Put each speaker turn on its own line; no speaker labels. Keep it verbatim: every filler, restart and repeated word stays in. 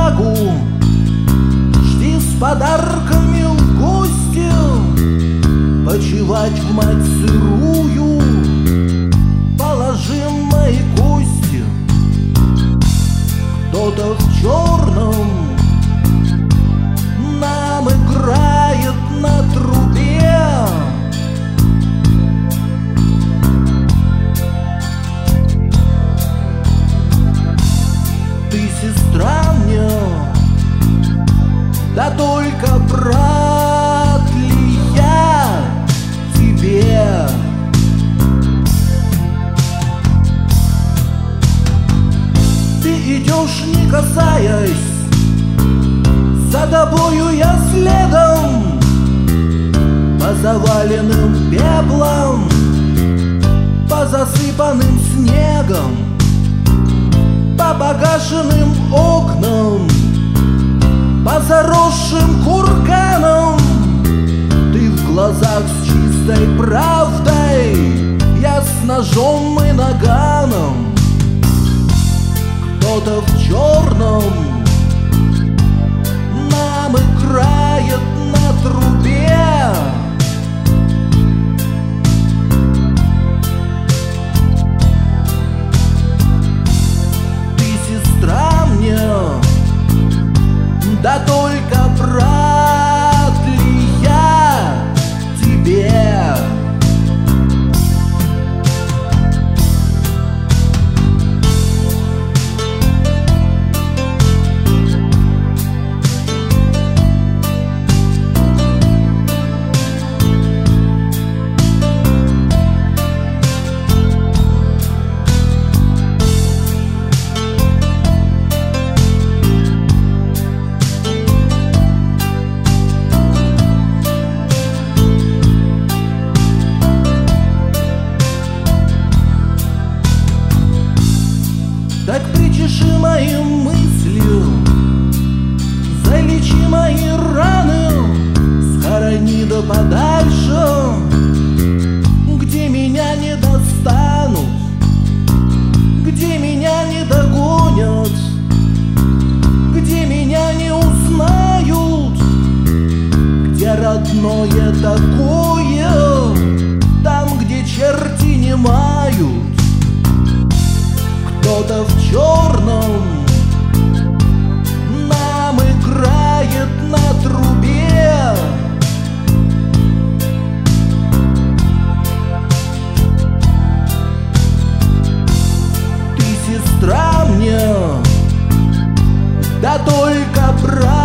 отвагу, жди с подарками в гости, почивать в мать сырую, положим мои кости. Кто-то в черном нам играет на трубе. Ты сестра мне, да только брат ли я тебе? Ты идешь, не касаясь, за тобою я следом, по заваленным пеплом, по засыпанным снегом, по погашенным окнам, по заросшим курганам. Ты в глазах с чистой правдой, я с ножом и наганом. Кто-то в черном нам играет на трубе. Ты сестра мне, да только брат ли я тебе? Так причеши мои мысли, залечи мои раны, схорони да подальше, где меня не достанут, где меня не догонят, где меня не узнают, где родное такое, там, где черти не мают. Кто-то в черном нам играет на трубе. Ты сестра мне, да только брат